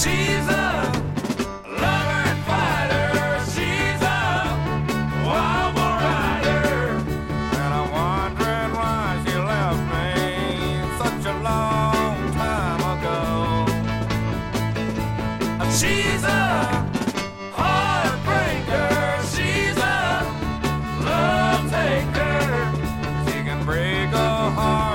She's a lover and fighter. She's a wild rider. And I'm wondering why she left me such a long time ago. She's a heartbreaker. She's a love taker. She can break a heart.